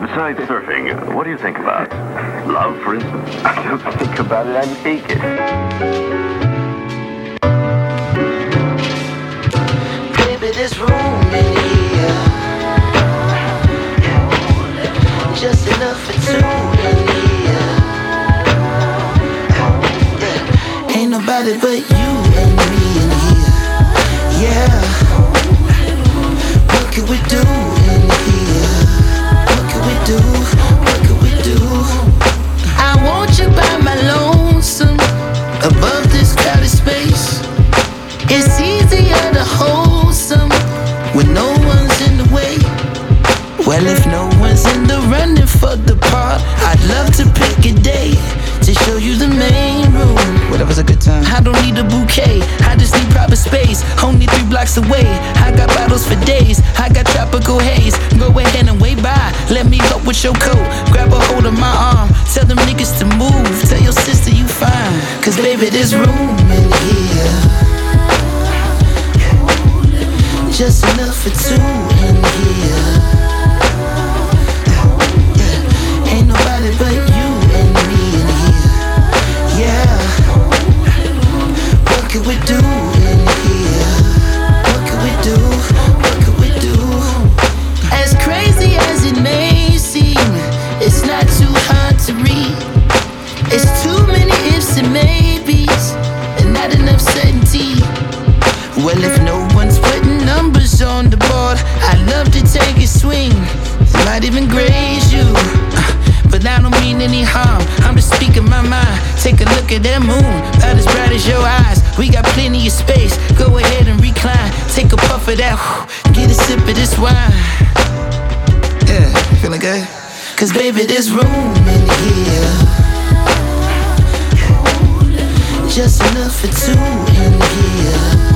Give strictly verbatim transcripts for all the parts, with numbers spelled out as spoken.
Besides surfing, what do you think about? Love, for instance? I don't think about it, I take it. Baby, there's room in here. Just enough for two in here. Ain't nobody but you and me in here. Yeah. What can we do in here? What can we do? What can we do? I want you by my lonesome, above this crowded space. It's easier to hold some when no one's in the way. Well, if no one's in the running for the part, I'd love to pick a day to show you the main room. Whatever's a good time. I don't need a bouquet, I just need proper space. Only three blocks away, I got bottles for days. I got tropical haze, go ahead and wave by. Let me help with your coat, grab a hold of my arm. Tell them niggas to move, tell your sister you fine. Cause baby, there's room in here. Just enough for two in here. Yeah. Ain't nobody but you and me in here. Yeah. What can we do in here? What can we do? What can we do? As crazy as it may seem, it's not too hard to read. It's too many ifs and maybes, and not enough certainty. Well, if no one's putting numbers on the board, I'd love to take a swing. It might even graze you, uh, but I don't mean any harm. I'm just speaking my mind. Take a look at that moon, about as bright as your eyes. We got plenty of space, go ahead and recline. Take a puff of that, whew, get a sip of this wine. Yeah, feeling good? Cause baby, there's room in here. Just enough for two in here.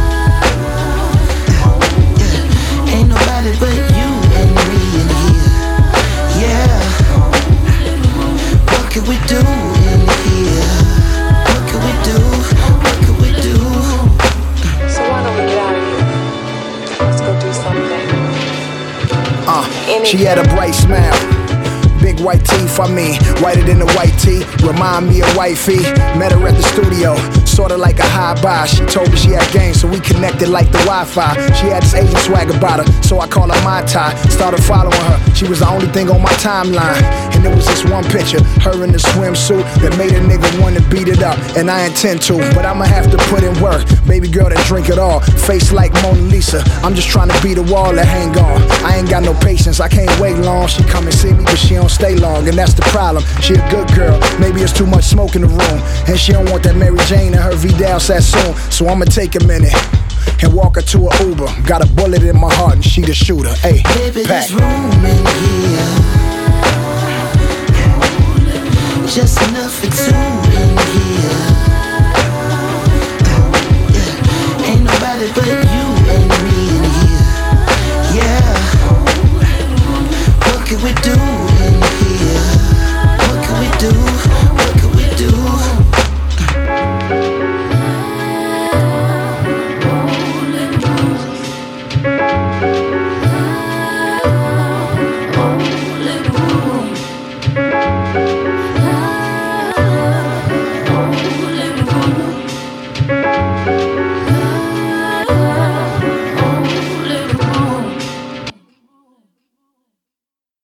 Ain't nobody but you and me in here. Yeah. What can we do in here? What can we do? What can we do? So why don't we get out of here? Let's go do something. Uh, she had a bright smile. Big white teeth, I mean, whiter than the white tee. Remind me of wifey. Met her at the studio, sorta like a high buy. She told me she had game, so we connected like the Wi-Fi. She had this Asian swag about her, so I call her my tie. Started following her, she was the only thing on my timeline. And there was this one picture, her in the swimsuit, that made a nigga wanna beat it up. And I intend to, but I'ma have to put in work. Baby girl that drink it all, face like Mona Lisa. I'm just trying to beat a wall that hang on. I ain't got no patience, I can't wait long. She come and see me, but she don't stay long, and that's the problem. She a good girl, maybe it's too much smoke in the room, and she don't want that Mary Jane and her Vidal Sassoon. So I'ma take a minute and walk her to a Uber. Got a bullet in my heart and she the shooter. Hey, baby, pack. there's room in here. Just enough for two in here. Yeah. Ain't nobody but you and me in here. Yeah. What can we do in here? What can we do? What